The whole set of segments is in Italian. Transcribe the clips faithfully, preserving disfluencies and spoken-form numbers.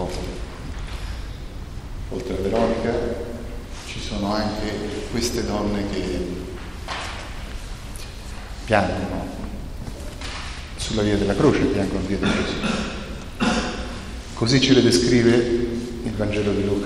popolo. Oltre a Veronica ci sono anche queste donne che piangono sulla via della croce, piangono dietro Gesù. Così ce le descrive il Vangelo di Luca.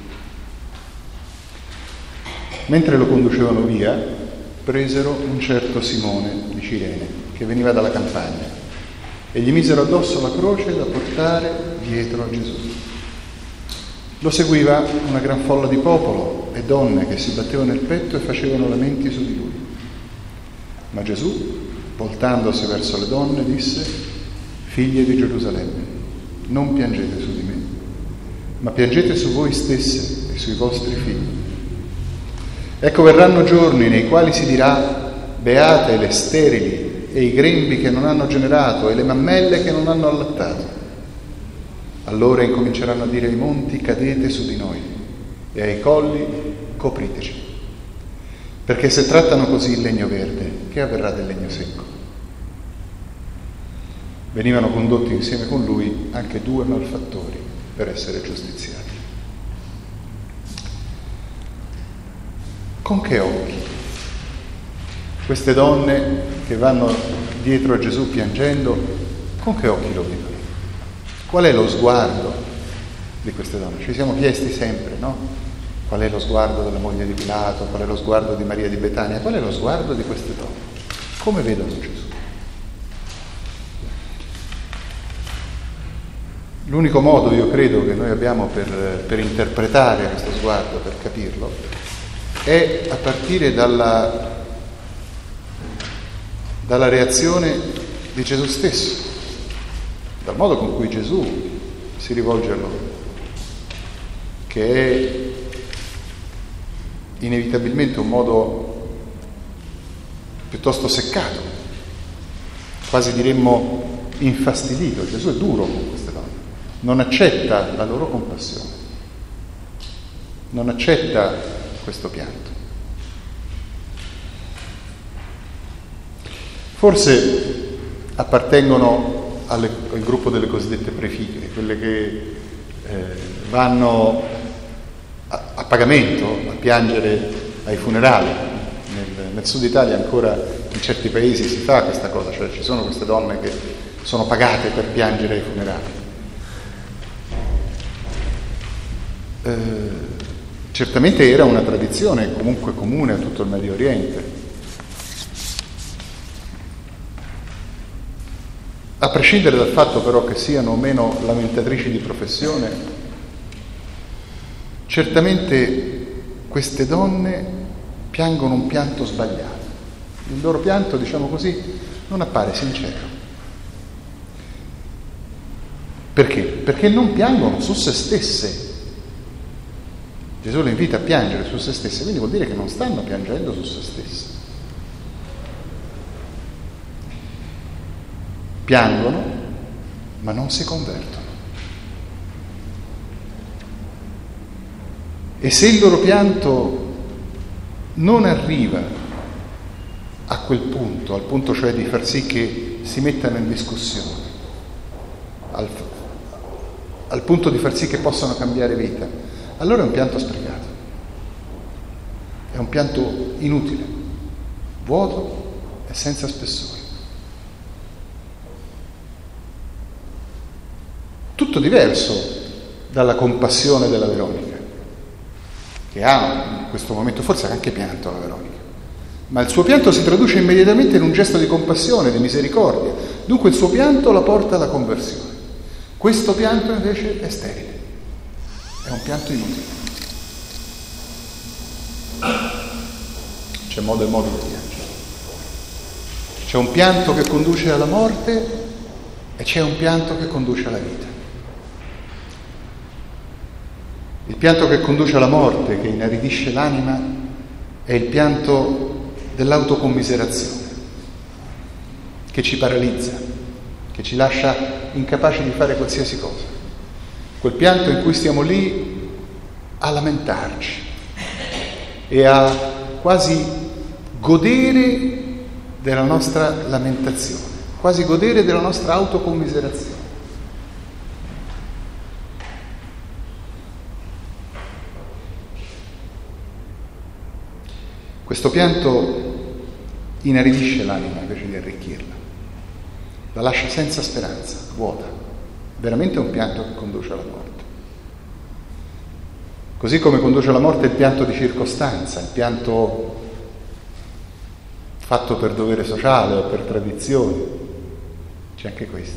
Mentre lo conducevano via, presero un certo Simone di Cirene, che veniva dalla campagna, e gli misero addosso la croce da portare dietro a Gesù. Lo seguiva una gran folla di popolo e donne che si battevano nel petto e facevano lamenti su di lui. Ma Gesù, voltandosi verso le donne, disse: «Figlie di Gerusalemme, non piangete su di me, ma piangete su voi stesse e sui vostri figli. Ecco, verranno giorni nei quali si dirà: beate le sterili e i grembi che non hanno generato e le mammelle che non hanno allattato. Allora incominceranno a dire ai monti: cadete su di noi, e ai colli: copriteci. Perché se trattano così il legno verde, che avverrà del legno secco?» Venivano condotti insieme con lui anche due malfattori per essere giustiziati. Con che occhi queste donne che vanno dietro a Gesù piangendo, con che occhi lo vedono? Qual è lo sguardo di queste donne? Ci siamo chiesti sempre, no? Qual è lo sguardo della moglie di Pilato? Qual è lo sguardo di Maria di Betania? Qual è lo sguardo di queste donne? Come vedono Gesù? L'unico modo, io credo, che noi abbiamo per, per interpretare questo sguardo, per capirlo, è a partire dalla, dalla reazione di Gesù stesso, dal modo con cui Gesù si rivolge a loro, che è inevitabilmente un modo piuttosto seccato, quasi diremmo infastidito. Gesù è duro con queste donne, non accetta la loro compassione, non accetta questo pianto. Forse appartengono alle, al gruppo delle cosiddette prefighe, quelle che eh, vanno a, a pagamento a piangere ai funerali. Nel, nel sud Italia ancora in certi paesi si fa questa cosa, cioè ci sono queste donne che sono pagate per piangere ai funerali. Eh, certamente era una tradizione comunque comune a tutto il Medio Oriente. A prescindere dal fatto però che siano o meno lamentatrici di professione, certamente queste donne piangono un pianto sbagliato. Il loro pianto, diciamo così, non appare sincero. Perché? Perché non piangono su se stesse. Gesù le invita a piangere su se stesse, quindi vuol dire che non stanno piangendo su se stesse. Piangono, ma non si convertono. E se il loro pianto non arriva a quel punto, al punto cioè di far sì che si mettano in discussione, al, al punto di far sì che possano cambiare vita, allora è un pianto sprecato, è un pianto inutile, vuoto e senza spessore. Tutto diverso dalla compassione della Veronica, che ha in questo momento forse anche pianto la Veronica, ma il suo pianto si traduce immediatamente in un gesto di compassione, di misericordia. Dunque il suo pianto la porta alla conversione. Questo pianto invece è sterile, è un pianto inutile. C'è modo e modo di piangere. C'è un pianto che conduce alla morte e c'è un pianto che conduce alla vita. Il pianto che conduce alla morte, che inaridisce l'anima, è il pianto dell'autocommiserazione, che ci paralizza, che ci lascia incapaci di fare qualsiasi cosa. Quel pianto in cui stiamo lì a lamentarci e a quasi godere della nostra lamentazione, quasi godere della nostra autocommiserazione. Questo pianto inaridisce l'anima invece di arricchirla, la lascia senza speranza, vuota, veramente è un pianto che conduce alla morte. Così come conduce alla morte il pianto di circostanza, il pianto fatto per dovere sociale o per tradizione, c'è anche questo.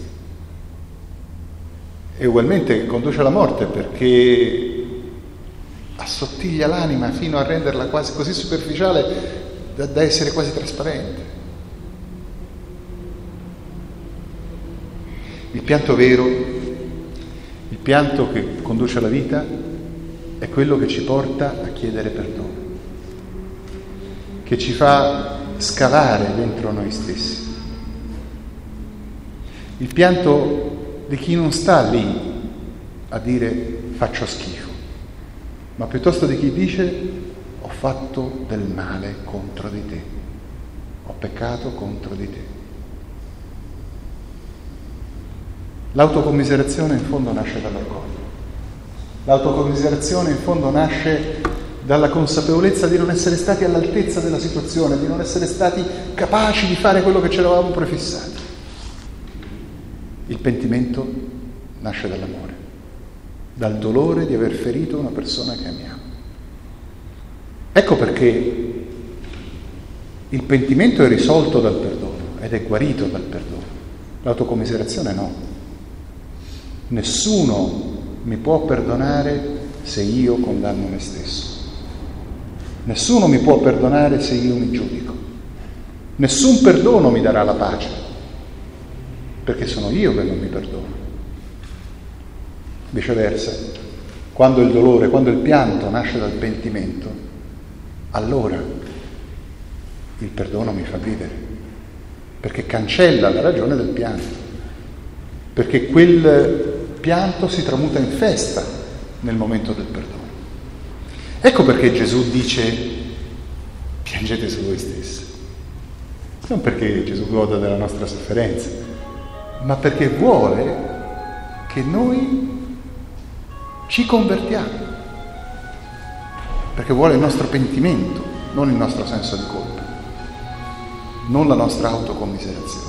E ugualmente conduce alla morte perché assottiglia l'anima fino a renderla quasi così superficiale da, da essere quasi trasparente. Il pianto vero, il pianto che conduce alla vita, è quello che ci porta a chiedere perdono, che ci fa scavare dentro noi stessi. Il pianto di chi non sta lì a dire faccio schifo, ma piuttosto di chi dice ho fatto del male contro di te, ho peccato contro di te. L'autocommiserazione in fondo nasce dall'orgoglio. L'autocommiserazione in fondo nasce dalla consapevolezza di non essere stati all'altezza della situazione, di non essere stati capaci di fare quello che ci eravamo prefissati. Il pentimento nasce dall'amore, dal dolore di aver ferito una persona che amiamo. Ecco perché il pentimento è risolto dal perdono ed è guarito dal perdono. L'autocommiserazione no. Nessuno mi può perdonare se io condanno me stesso. Nessuno mi può perdonare se io mi giudico. Nessun perdono mi darà la pace, perché sono io che non mi perdono. Viceversa, quando il dolore, quando il pianto nasce dal pentimento, allora il perdono mi fa vivere, perché cancella la ragione del pianto, perché quel pianto si tramuta in festa nel momento del perdono. Ecco perché Gesù dice piangete su voi stessi. Non perché Gesù goda della nostra sofferenza, ma perché vuole che noi ci convertiamo, perché vuole il nostro pentimento, non il nostro senso di colpa, non la nostra autocommiserazione.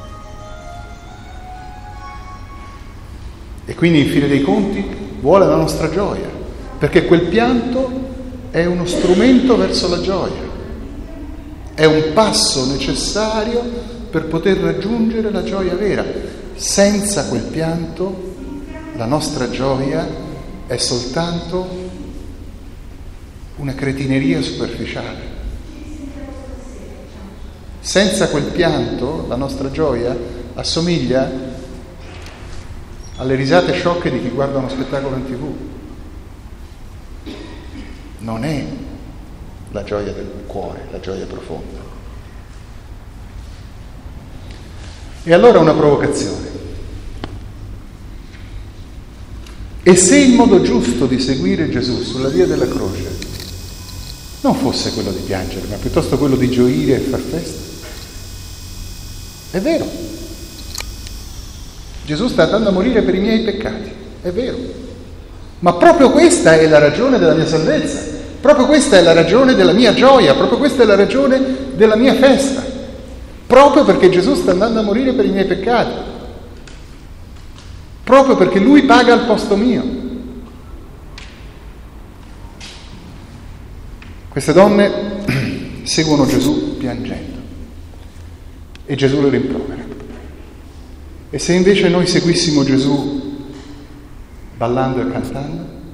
E quindi in fine dei conti vuole la nostra gioia, perché quel pianto è uno strumento verso la gioia, è un passo necessario per poter raggiungere la gioia vera. Senza quel pianto la nostra gioia è soltanto una cretineria superficiale. Senza quel pianto la nostra gioia assomiglia alle risate sciocche di chi guarda uno spettacolo in tivù. Non è la gioia del cuore, la gioia profonda. E allora una provocazione. E se il modo giusto di seguire Gesù sulla via della croce non fosse quello di piangere, ma piuttosto quello di gioire e far festa? È vero. Gesù sta andando a morire per i miei peccati, è vero. Ma proprio questa è la ragione della mia salvezza, proprio questa è la ragione della mia gioia, proprio questa è la ragione della mia festa, proprio perché Gesù sta andando a morire per i miei peccati, proprio perché Lui paga al posto mio. Queste donne seguono Gesù piangendo e Gesù le rimprovera. E se invece noi seguissimo Gesù ballando e cantando?